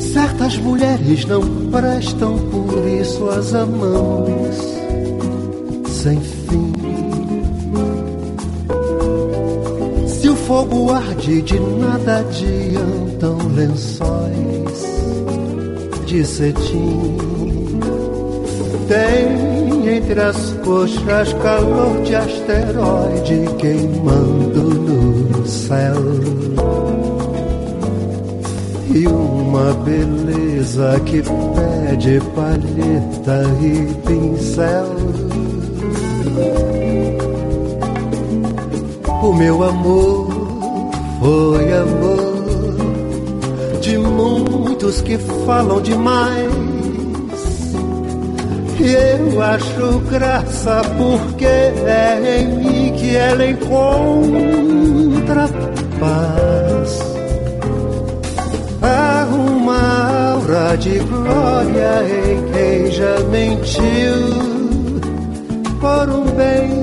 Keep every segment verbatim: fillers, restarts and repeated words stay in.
Certas mulheres não prestam, por isso as amamos sem fim. Se o fogo arde, de nada adiantam lençóis de cetim. Tem entre as coxas calor de asteroide queimando no céu, e uma beleza que pede palheta e pincel. O meu amor foi amor de muitos que falam demais, e eu acho graça porque é em mim que ela encontra paz. Há uma aura de glória em quem já mentiu por um bem.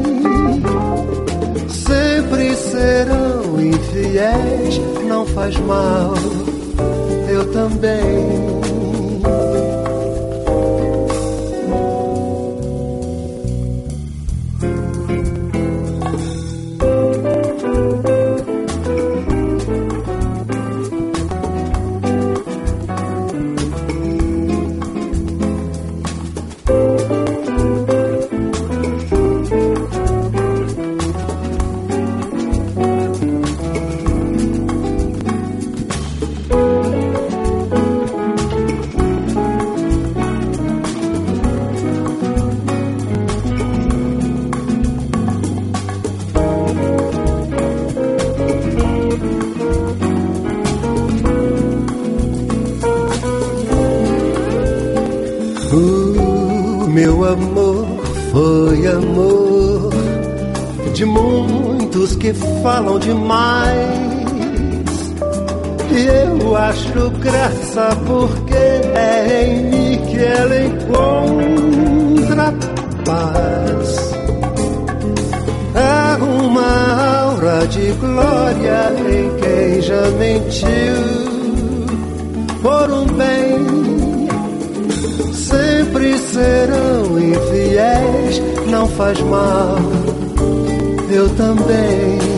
Sempre serão infiéis, não faz mal, eu também. Meu amor foi amor de muitos que falam demais, e eu acho graça porque é em mim que ela encontra paz. Há uma aura de glória em quem já mentiu por um bem. Sempre serão infiéis, não faz mal, eu também.